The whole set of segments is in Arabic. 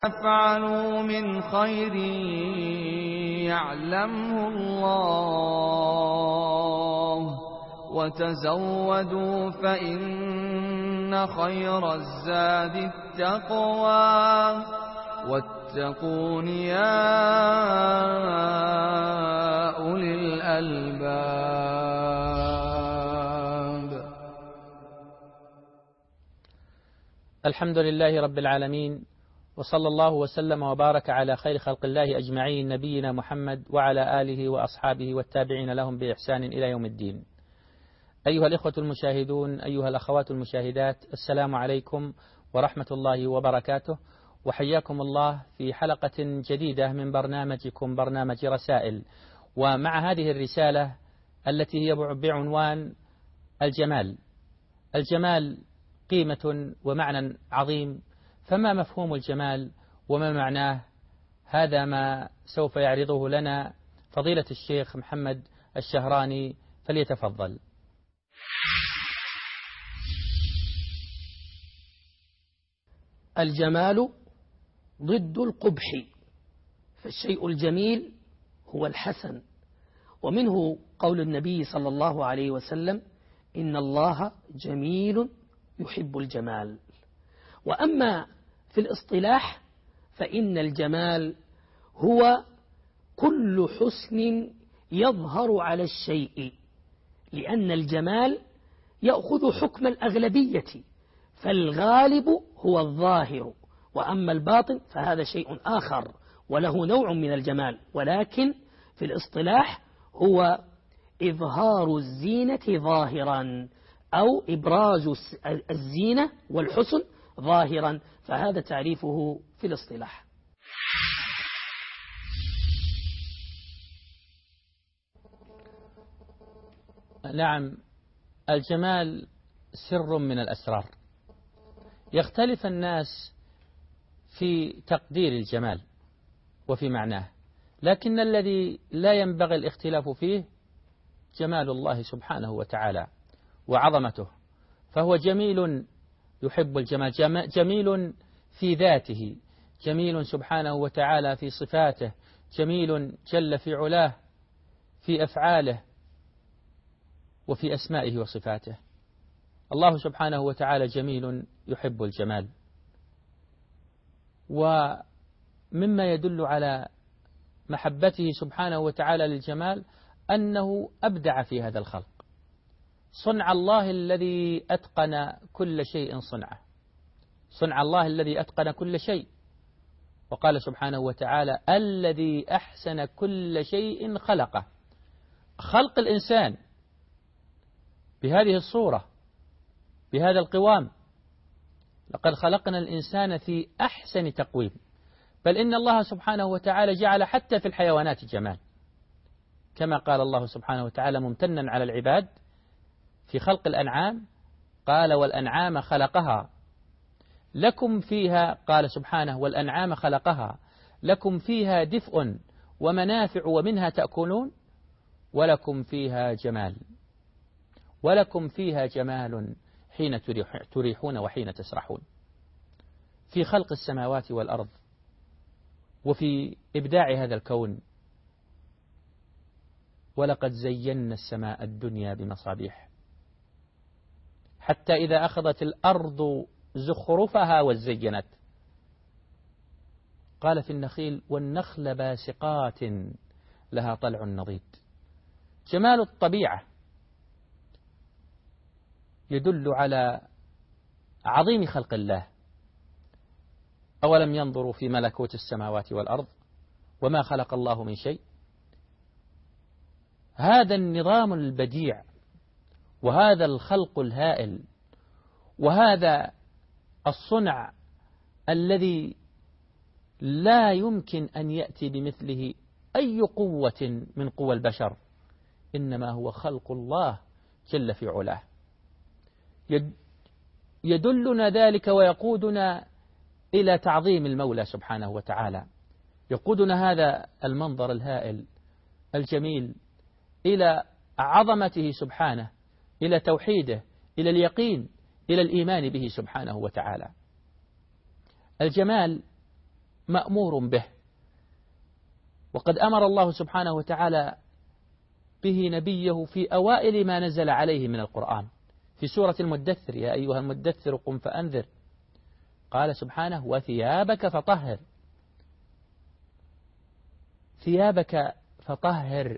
تفعلوا من خير يعلمه الله وتزودوا فإن خير الزاد التقوى واتقون يا أولي الألباب. الحمد لله رب العالمين، وصلى الله وسلم وبارك على خير خلق الله أجمعين، نبينا محمد وعلى آله وأصحابه والتابعين لهم بإحسان إلى يوم الدين. أيها الإخوة المشاهدون، أيها الأخوات المشاهدات، السلام عليكم ورحمة الله وبركاته، وحياكم الله في حلقة جديدة من برنامجكم برنامج رسائل، ومع هذه الرسالة التي هي بعنوان الجمال. الجمال قيمة ومعنى عظيم، فما مفهوم الجمال وما معناه؟ هذا ما سوف يعرضه لنا فضيلة الشيخ محمد الشهراني، فليتفضل. الجمال ضد القبح، فالشيء الجميل هو الحسن، ومنه قول النبي صلى الله عليه وسلم: إن الله جميل يحب الجمال. وأما في الاصطلاح فإن الجمال هو كل حسن يظهر على الشيء، لأن الجمال يأخذ حكم الأغلبية، فالغالب هو الظاهر، وأما الباطن فهذا شيء آخر وله نوع من الجمال، ولكن في الاصطلاح هو إظهار الزينة ظاهرا أو إبراز الزينة والحسن ظاهرا، فهذا تعريفه في الاصطلاح. نعم، الجمال سر من الأسرار، يختلف الناس في تقدير الجمال وفي معناه، لكن الذي لا ينبغي الاختلاف فيه جمال الله سبحانه وتعالى وعظمته، فهو جميل يحب الجمال، جميل في ذاته، جميل سبحانه وتعالى في صفاته، جميل جل في علاه في أفعاله وفي أسمائه وصفاته. الله سبحانه وتعالى جميل يحب الجمال. ومما يدل على محبته سبحانه وتعالى للجمال أنه أبدع في هذا الخلق، صنع الله الذي أتقن كل شيء صنعه، صنع الله الذي أتقن كل شيء، وقال سبحانه وتعالى: الذي أحسن كل شيء خلقه. خلق الإنسان بهذه الصورة بهذا القوام، لقد خلقنا الإنسان في أحسن تقويم، بل إن الله سبحانه وتعالى جعل حتى في الحيوانات جمال، كما قال الله سبحانه وتعالى ممتنا على العباد في خلق الأنعام، قال: والأنعام خلقها لكم فيها، قال سبحانه: والأنعام خلقها لكم فيها دفء ومنافع ومنها تأكلون ولكم فيها جمال، ولكم فيها جمال حين تريحون وحين تسرحون. في خلق السماوات والأرض وفي إبداع هذا الكون. ولقد زينا السماء الدنيا بمصابيح حتى إذا أخذت الأرض زخرفها وزينت، قال في النخيل: والنخل باسقات لها طلع نضيد. جمال الطبيعة يدل على عظيم خلق الله. أولم ينظروا في ملكوت السماوات والأرض وما خلق الله من شيء. هذا النظام البديع وهذا الخلق الهائل وهذا الصنع الذي لا يمكن أن يأتي بمثله أي قوة من قوى البشر، إنما هو خلق الله جل في علاه. يدلنا ذلك ويقودنا إلى تعظيم المولى سبحانه وتعالى، يقودنا هذا المنظر الهائل الجميل إلى عظمته سبحانه، إلى توحيده، إلى اليقين، إلى الإيمان به سبحانه وتعالى. الجمال مأمور به. وقد أمر الله سبحانه وتعالى به نبيه في أوائل ما نزل عليه من القرآن في سورة المدثر: يا أيها المدثر قم فأنذر. قال سبحانه: وثيابك فطهر. ثيابك فطهر،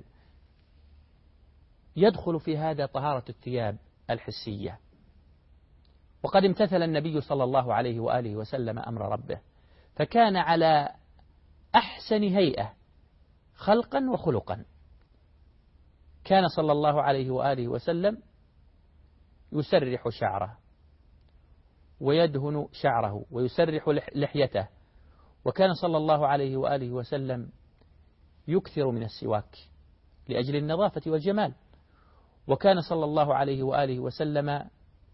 يدخل في هذا طهارة الثياب الحسية. وقد امتثل النبي صلى الله عليه وآله وسلم أمر ربه، فكان على أحسن هيئة خلقا وخلقا. كان صلى الله عليه وآله وسلم يسرح شعره ويدهن شعره ويسرح لحيته، وكان صلى الله عليه وآله وسلم يكثر من السواك لأجل النظافة والجمال، وكان صلى الله عليه وآله وسلم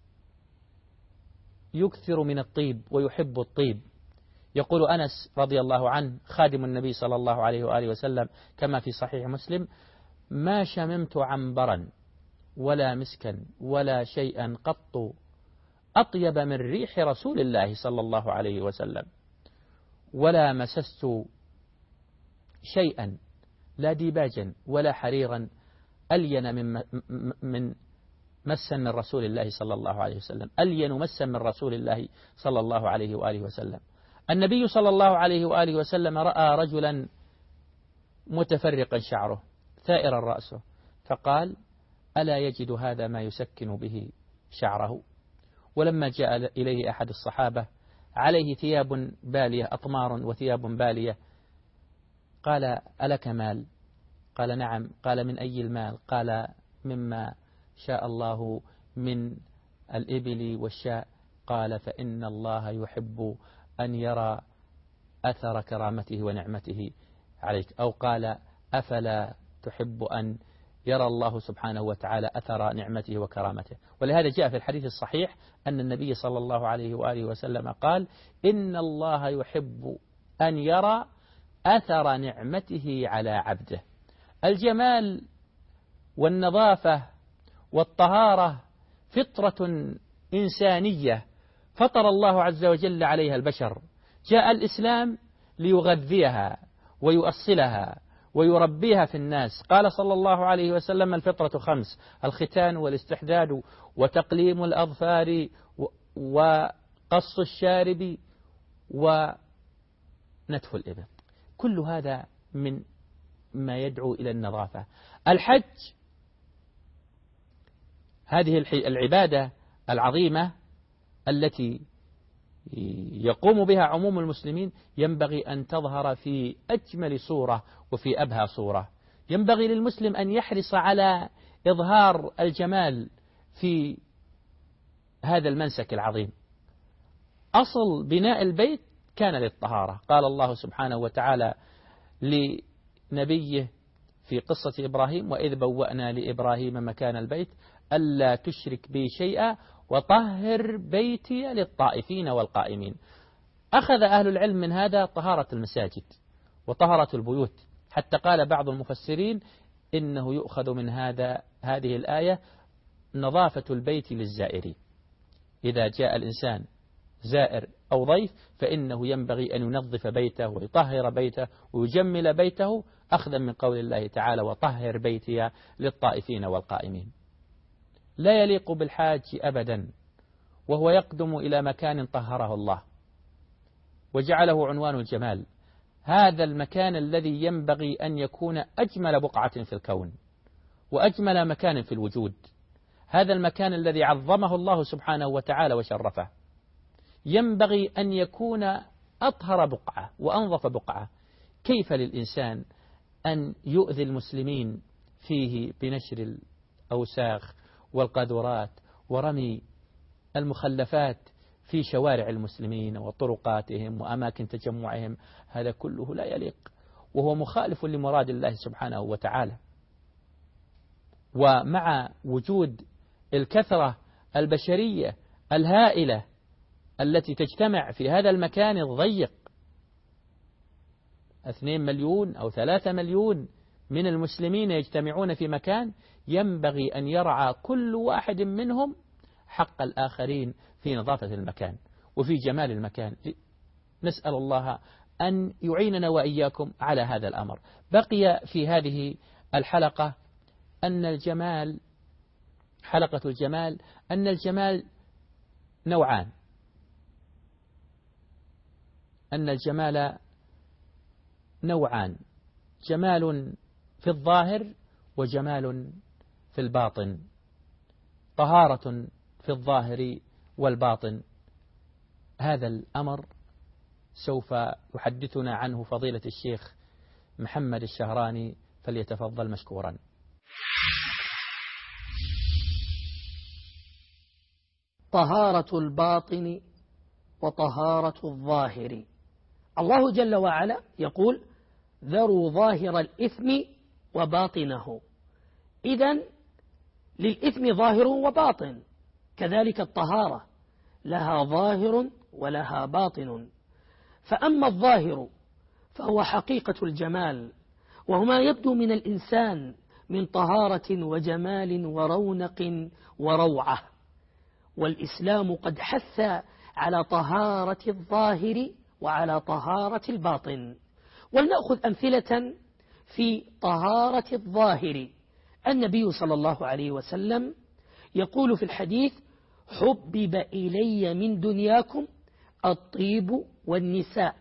يكثر من الطيب ويحب الطيب. يقول أنس رضي الله عنه خادم النبي صلى الله عليه وآله وسلم كما في صحيح مسلم: ما شممت عنبرا ولا مسكا ولا شيئا قط أطيب من ريح رسول الله صلى الله عليه وسلم، ولا مسست شيئا لا ديباجا ولا حريرا ألين من مسا من رسول الله صلى الله عليه وسلم، ألين مسا من رسول الله صلى الله عليه وآله وسلم. النبي صلى الله عليه وآله وسلم رأى رجلا متفرقا شعره ثائرا رأسه، فقال: ألا يجد هذا ما يسكن به شعره؟ ولما جاء إليه أحد الصحابة عليه ثياب بالية، أطمار وثياب بالية، قال: ألك مال؟ قال: نعم. قال: من أي المال؟ قال: مما شاء الله من الإبل والشاء. قال: فإن الله يحب أن يرى أثر كرامته ونعمته عليك. أو قال: أفلا تحب أن يرى الله سبحانه وتعالى أثر نعمته وكرامته؟ ولهذا جاء في الحديث الصحيح أن النبي صلى الله عليه وآله وسلم قال: إن الله يحب أن يرى أثر نعمته على عبده. الجمال والنظافة والطهارة فطرة إنسانية فطر الله عز وجل عليها البشر. جاء الإسلام ليغذيها ويؤصلها ويربيها في الناس. قال صلى الله عليه وسلم: الفطرة 5: الختان والاستحداد وتقليم الأظفار وقص الشارب ونتف الإبط. كل هذا من ما يدعو إلى النظافة. الحج، هذه العبادة العظيمة التي يقوم بها عموم المسلمين، ينبغي أن تظهر في أجمل صورة وفي أبهى صورة. ينبغي للمسلم أن يحرص على إظهار الجمال في هذا المنسك العظيم. أصل بناء البيت كان للطهارة. قال الله سبحانه وتعالى لنبيه في قصة إبراهيم: وإذ بوأنا لإبراهيم مكان البيت ألا تشرك بي شيئا وطهر بيتي للطائفين والقائمين. أخذ أهل العلم من هذا طهارة المساجد وطهارة البيوت، حتى قال بعض المفسرين إنه يؤخذ من هذه الآية نظافة البيت للزائرين. إذا جاء الإنسان زائر أو ضيف فإنه ينبغي أن ينظف بيته ويطهر بيته ويجمل بيته، أخذا من قول الله تعالى: وطهر بيتي للطائفين والقائمين. لا يليق بالحاج أبدا وهو يقدم إلى مكان طهره الله وجعله عنوان الجمال، هذا المكان الذي ينبغي أن يكون أجمل بقعة في الكون وأجمل مكان في الوجود، هذا المكان الذي عظمه الله سبحانه وتعالى وشرفه، ينبغي أن يكون أطهر بقعة وأنظف بقعة. كيف للإنسان أن يؤذي المسلمين فيه بنشر الأوساخ والقاذورات ورمي المخلفات في شوارع المسلمين وطرقاتهم وأماكن تجمعهم؟ هذا كله لا يليق، وهو مخالف لمراد الله سبحانه وتعالى. ومع وجود الكثرة البشرية الهائلة التي تجتمع في هذا المكان الضيق، 2 مليون أو 3 مليون من المسلمين يجتمعون في مكان، ينبغي أن يرعى كل واحد منهم حق الآخرين في نظافة المكان وفي جمال المكان. نسأل الله أن يعيننا وإياكم على هذا الأمر. بقي في هذه الحلقة أن الجمال، حلقة الجمال، أن الجمال نوعان، أن الجمال نوعان: جمال في الظاهر وجمال في الباطن، طهارة في الظاهر والباطن. هذا الأمر سوف يحدثنا عنه فضيلة الشيخ محمد الشهراني، فليتفضل مشكورا. طهارة الباطن وطهارة الظاهر. الله جل وعلا يقول: ذروا ظاهر الإثم وباطنه. إذن للإثم ظاهر وباطن، كذلك الطهارة لها ظاهر ولها باطن. فأما الظاهر فهو حقيقة الجمال، وهو ما يبدو من الإنسان من طهارة وجمال ورونق وروعة. والإسلام قد حث على طهارة الظاهر وعلى طهارة الباطن. ولنأخذ أمثلة في طهارة الظاهر. النبي صلى الله عليه وسلم يقول في الحديث: حبب إلي من دنياكم الطيب والنساء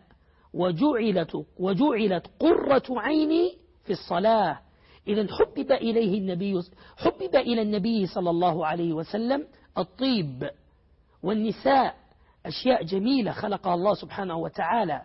وجعلت قرة عيني في الصلاة. إذن حبب إلى النبي صلى الله عليه وسلم الطيب والنساء، أشياء جميلة خلقها الله سبحانه وتعالى،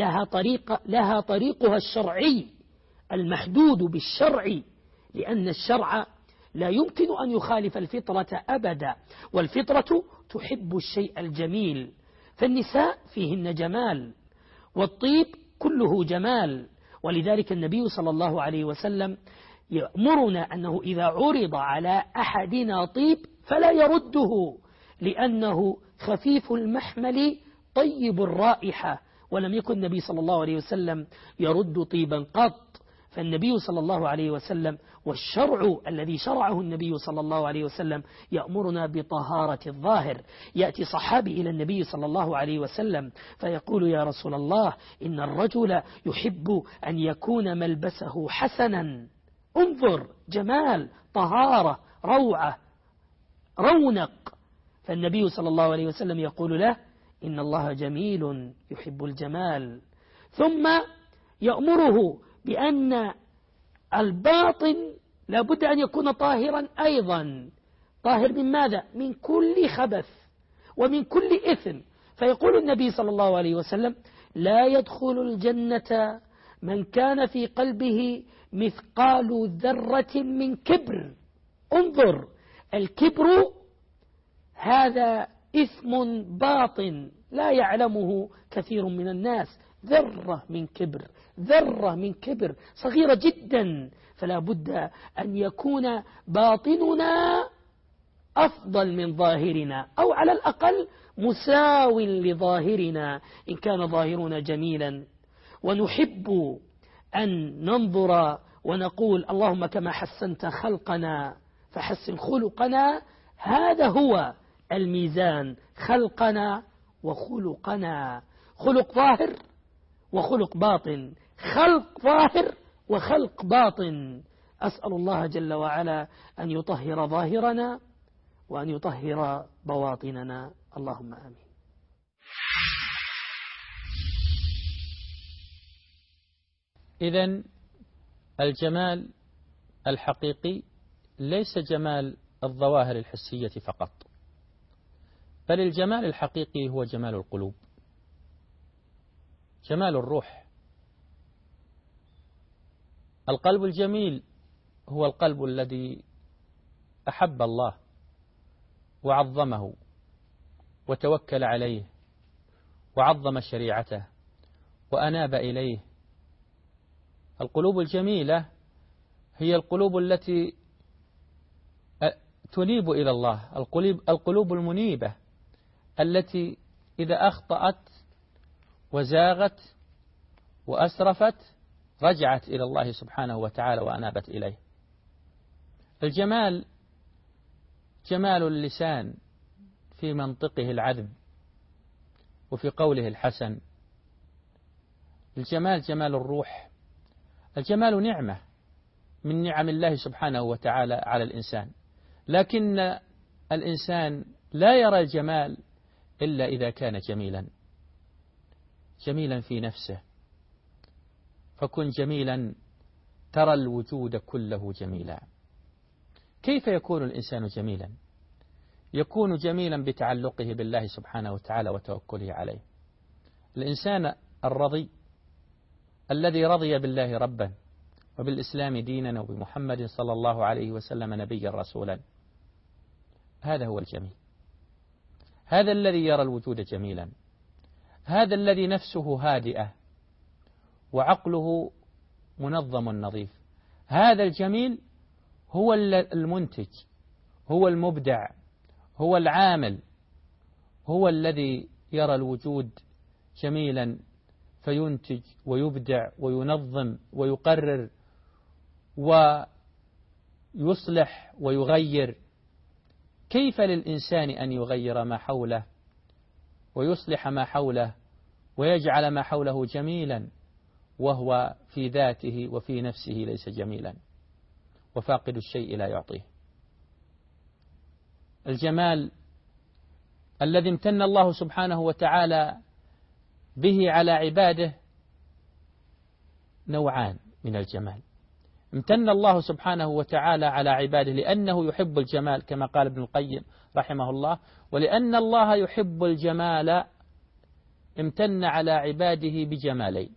لها طريقها الشرعي المحدود بالشرع، لأن الشرع لا يمكن أن يخالف الفطرة أبدا، والفطرة تحب الشيء الجميل. فالنساء فيهن جمال، والطيب كله جمال. ولذلك النبي صلى الله عليه وسلم يأمرنا أنه إذا عرض على أحدنا طيب فلا يرده، لأنه خفيف المحمل طيب الرائحة. ولم يكن النبي صلى الله عليه وسلم يرد طيبا قط. فالنبي صلى الله عليه وسلم والشرع الذي شرعه النبي صلى الله عليه وسلم يأمرنا بطهارة الظاهر. يأتي صحابي إلى النبي صلى الله عليه وسلم فيقول: يا رسول الله، إن الرجل يحب أن يكون ملبسه حسنا. انظر، جمال، طهارة، روعة، رونق. فالنبي صلى الله عليه وسلم يقول له: إن الله جميل يحب الجمال. ثم يأمره بأن الباطن لابد أن يكون طاهرا أيضا. طاهر من ماذا؟ من كل خبث ومن كل إثم. فيقول النبي صلى الله عليه وسلم: لا يدخل الجنة من كان في قلبه مثقال ذرة من كبر. انظر، الكبر هذا إثم باطن لا يعلمه كثير من الناس. ذرة من كبر، ذرة من كبر صغيرة جدا. فلا بد أن يكون باطننا أفضل من ظاهرنا، أو على الأقل مساو لظاهرنا إن كان ظاهرنا جميلا. ونحب أن ننظر ونقول: اللهم كما حسنت خلقنا فحسن خلقنا. هذا هو الميزان، خلقنا وخلقنا، خلق ظاهر وخلق باطن، خلق ظاهر وخلق باطن. أسأل الله جل وعلا أن يطهر ظاهرنا وأن يطهر بواطننا، اللهم آمين. إذن الجمال الحقيقي ليس جمال الظواهر الحسية فقط، بل الجمال الحقيقي هو جمال القلوب، جمال الروح. القلب الجميل هو القلب الذي أحب الله وعظمه وتوكل عليه وعظم شريعته وأناب إليه. القلوب الجميلة هي القلوب التي تنيب إلى الله، القلوب المنيبة التي إذا أخطأت وزاغت وأسرفت رجعت إلى الله سبحانه وتعالى وأنابت إليه. الجمال جمال اللسان في منطقه العذب وفي قوله الحسن، الجمال جمال الروح. الجمال نعمة من نعم الله سبحانه وتعالى على الإنسان، لكن الإنسان لا يرى الجمال إلا إذا كان جميلا، جميلا في نفسه. فكن جميلا ترى الوجود كله جميلا. كيف يكون الإنسان جميلا؟ يكون جميلا بتعلقه بالله سبحانه وتعالى وتوكله عليه. الإنسان الرضي الذي رضي بالله ربا وبالإسلام دينا وبمحمد صلى الله عليه وسلم نبيا رسولا، هذا هو الجميل. هذا الذي يرى الوجود جميلا، هذا الذي نفسه هادئة وعقله منظم نظيف. هذا الجميل هو المنتج، هو المبدع، هو العامل، هو الذي يرى الوجود جميلا فينتج ويبدع وينظم ويقرر ويصلح ويغير. كيف للإنسان أن يغير ما حوله ويصلح ما حوله ويجعل ما حوله جميلا وهو في ذاته وفي نفسه ليس جميلا، وفاقد الشيء لا يعطيه؟ الجمال الذي امتن الله سبحانه وتعالى به على عباده نوعان من الجمال. امتن الله سبحانه وتعالى على عباده لأنه يحب الجمال كما قال ابن القيم رحمه الله، ولأن الله يحب الجمال امتن على عباده بجمالين: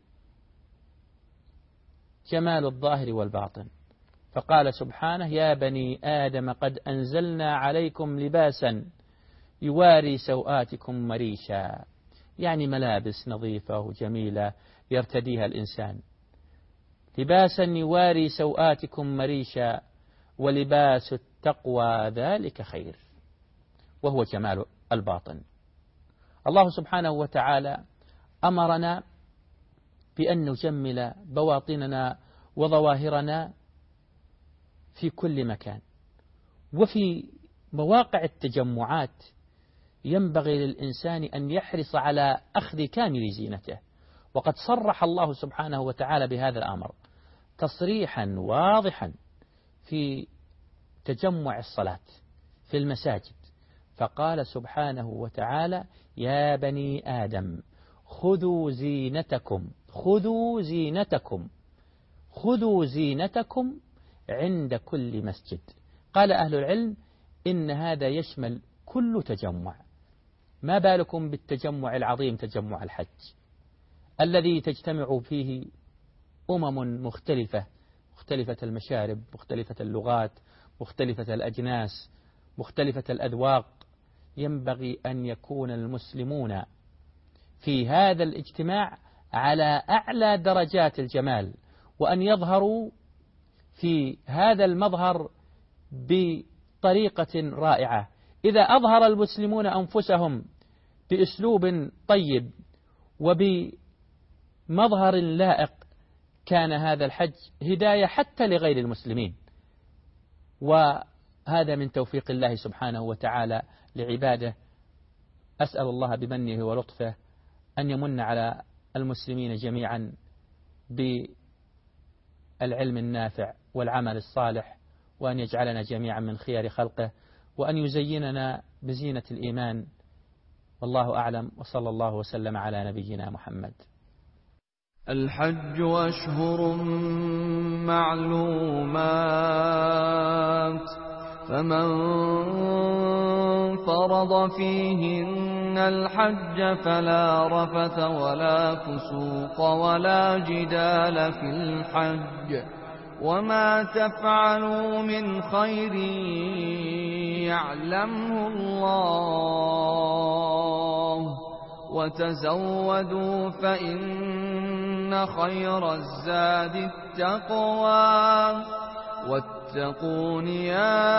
جمال الظاهر والباطن. فقال سبحانه: يا بني آدم قد أنزلنا عليكم لباسا يواري سوآتكم مريشا، يعني ملابس نظيفة وجميلة يرتديها الإنسان. لباسا يواري سوآتكم مريشا ولباس التقوى ذلك خير، وهو جمال الباطن. الله سبحانه وتعالى أمرنا بأن نجمل بواطننا وظواهرنا في كل مكان، وفي مواقع التجمعات ينبغي للإنسان أن يحرص على أخذ كامل زينته. وقد صرح الله سبحانه وتعالى بهذا الأمر تصريحا واضحا في تجمع الصلاة في المساجد، فقال سبحانه وتعالى: يا بني آدم خذوا زينتكم خذوا زينتكم عند كل مسجد. قال أهل العلم إن هذا يشمل كل تجمع، ما بالكم بالتجمع العظيم تجمع الحج الذي تجتمع فيه مختلفة المشارب، مختلفة اللغات، مختلفة الأجناس، مختلفة الأذواق. ينبغي أن يكون المسلمون في هذا الاجتماع على أعلى درجات الجمال، وأن يظهروا في هذا المظهر بطريقة رائعة. إذا أظهر المسلمون أنفسهم بأسلوب طيب وبمظهر لائق كان هذا الحج هداية حتى لغير المسلمين، وهذا من توفيق الله سبحانه وتعالى لعباده. أسأل الله بمنه ولطفه أن يمن على المسلمين جميعا بالعلم النافع والعمل الصالح، وأن يجعلنا جميعا من خيار خلقه، وأن يزيننا بزينة الإيمان. والله أعلم، وصلى الله وسلم على نبينا محمد. الحج أشهر معلومات، فمن فرض فيهن الحج فلا رفث ولا فسوق ولا جدال في الحج، وما تفعلوا من خير يعلمه الله، وتزودوا فإن خير الزاد التقوى، واتقون يا